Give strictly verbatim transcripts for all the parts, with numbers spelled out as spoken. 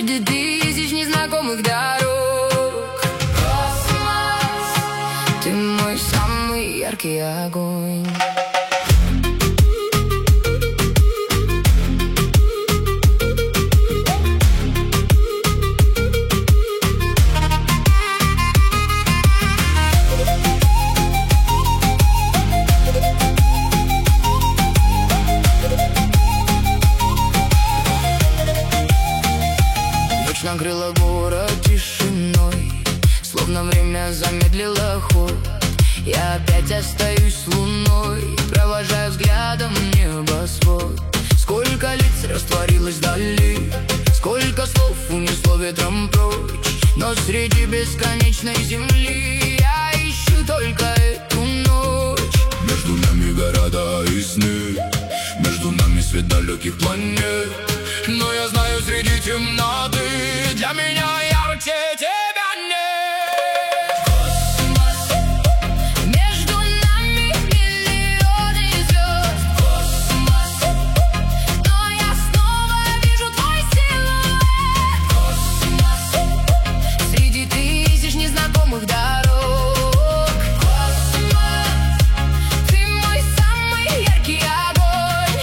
среди тысяч незнакомых дорог. Космос, ты мой самый яркий огонь. Накрыла город тишиной, словно время замедлило ход. Я опять остаюсь с луной, провожая взглядом небосвод. Сколько лиц растворилось вдали, сколько слов унесло ветром прочь. Но среди бесконечной земли я ищу только эту ночь. Между нами города и сны, между нами свет далеких планет. Но я знаю, среди темноты для меня ярче тебя нет. Космос, между нами миллионы звезд. Космос, но я снова вижу твой силуэт. Космос, среди тысяч незнакомых дорог. Космос, ты мой самый яркий огонь.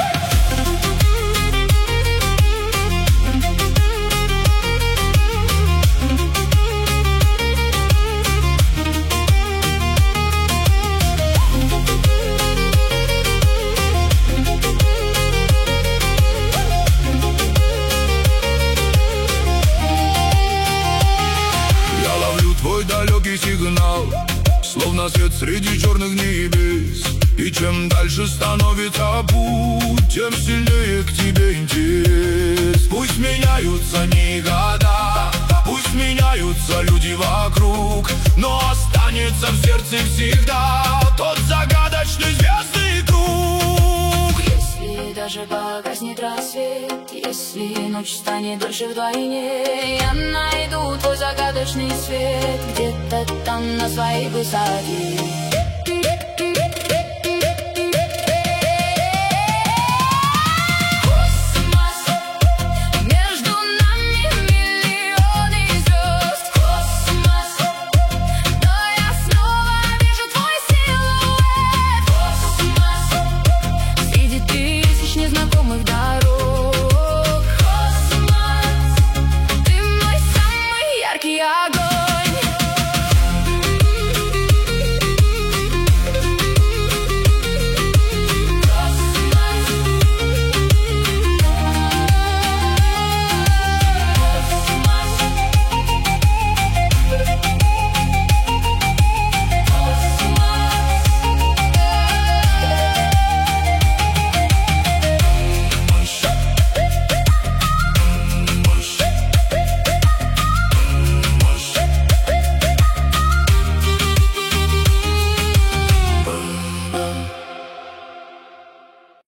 Твой далекий сигнал, словно свет среди черных небес. И чем дальше становится путь, тем сильнее к тебе интерес. Пусть меняются дни и года, пусть меняются люди вокруг, но останется в сердце всегда тот загадочный звездный круг. Если даже погаснет рассвет, если ночь станет дольше вдвойне, я найду твой загадочный свет где-то там на своей высоте.